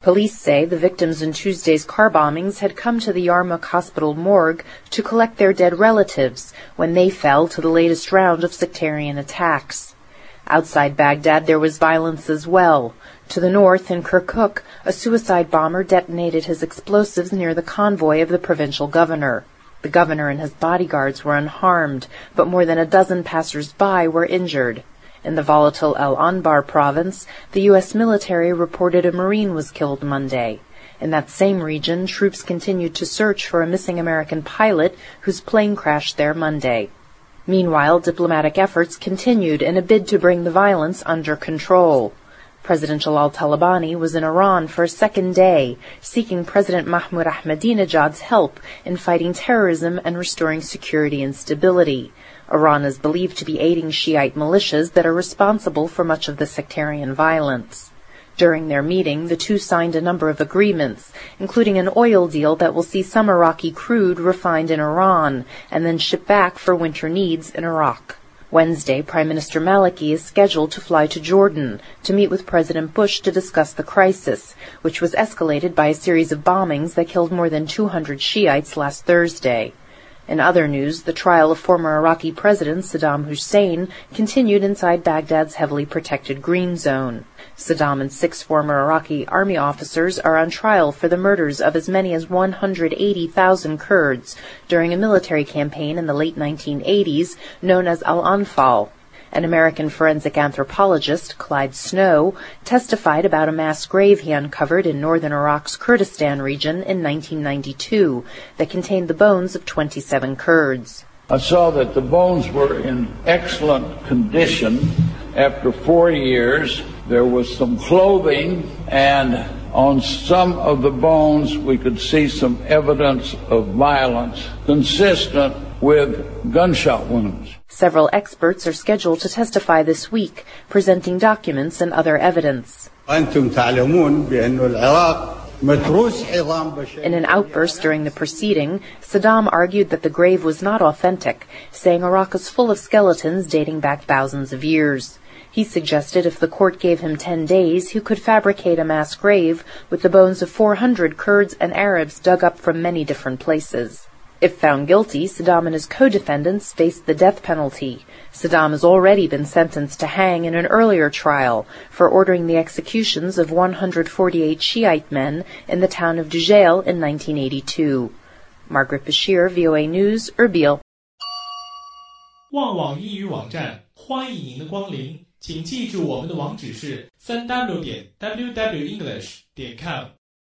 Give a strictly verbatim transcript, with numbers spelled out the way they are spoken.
Police say the victims in Tuesday's car bombings had come to the Yarmouk Hospital morgue to collect their dead relatives when they fell to the latest round of sectarian attacks. Outside Baghdad, there was violence as well. To the north, in Kirkuk, a suicide bomber detonated his explosives near the convoy of the provincial governor. The governor and his bodyguards were unharmed, but more than a dozen passers-by were injured. In the volatile El Anbar province, the U S military reported a Marine was killed Monday. In that same region, troops continued to search for a missing American pilot whose plane crashed there Monday. Meanwhile, diplomatic efforts continued in a bid to bring the violence under control. President Jalal Talabani was in Iran for a second day, seeking President Mahmoud Ahmadinejad's help in fighting terrorism and restoring security and stability. Iran is believed to be aiding Shiite militias that are responsible for much of the sectarian violence. During their meeting, the two signed a number of agreements, including an oil deal that will see some Iraqi crude refined in Iran and then shipped back for winter needs in Iraq. Wednesday, Prime Minister Maliki is scheduled to fly to Jordan to meet with President Bush to discuss the crisis, which was escalated by a series of bombings that killed more than two hundred Shiites last Thursday. In other news, the trial of former Iraqi President Saddam Hussein continued inside Baghdad's heavily protected Green Zone. Saddam and six former Iraqi army officers are on trial for the murders of as many as one hundred eighty thousand Kurds during a military campaign in the late nineteen eighties known as Al-Anfal. An American forensic anthropologist, Clyde Snow, testified about a mass grave he uncovered in northern Iraq's Kurdistan region in nineteen ninety-two that contained the bones of twenty-seven Kurds. I saw that the bones were in excellent condition. After four years, there was some clothing, and on some of the bones we could see some evidence of violence consistent with gunshot wounds. Several experts are scheduled to testify this week, presenting documents and other evidence. In an outburst during the proceeding, Saddam argued that the grave was not authentic, saying Iraq is full of skeletons dating back thousands of years. He suggested if the court gave him ten days, he could fabricate a mass grave with the bones of four hundred Kurds and Arabs dug up from many different places. If found guilty, Saddam and his co-defendants faced the death penalty. Saddam has already been sentenced to hang in an earlier trial for ordering the executions of one hundred forty-eight Shiite men in the town of Dujail in nineteen eighty-two. Margaret Bashir, V O A News, Erbil. 旺网英语网站，欢迎您的光临，请记住我们的网址是 三 w 点 w w english 点 com。